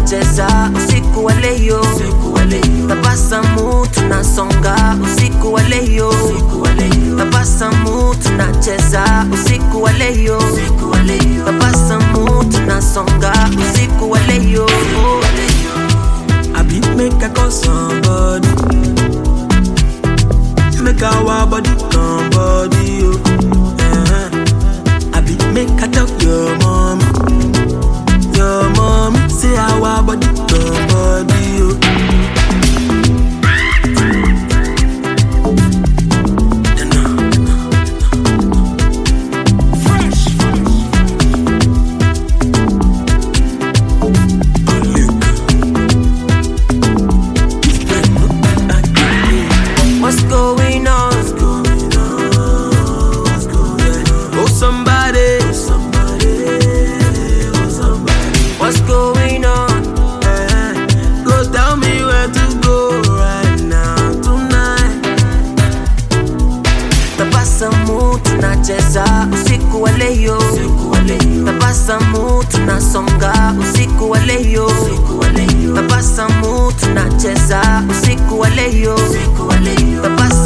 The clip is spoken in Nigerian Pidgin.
tunacheza usiku wa leo. Tabasamu tunasonga usiku wa leo. Tabasamu tunacheza usiku wa leo. Tabasamu tunasonga usiku wa leo. I be make I call somebody, make our body come body, oh. I be make I talk your mommy, say our body come body, oh. What's going on? Oh somebody, What's going on? go tell me where to go right now tonight. Tabasamu tunacheza usiku wa leo. Tabasamu tunasonga usiku wa leo. Tabasamu tunacheza usiku wa leo. Tabasamu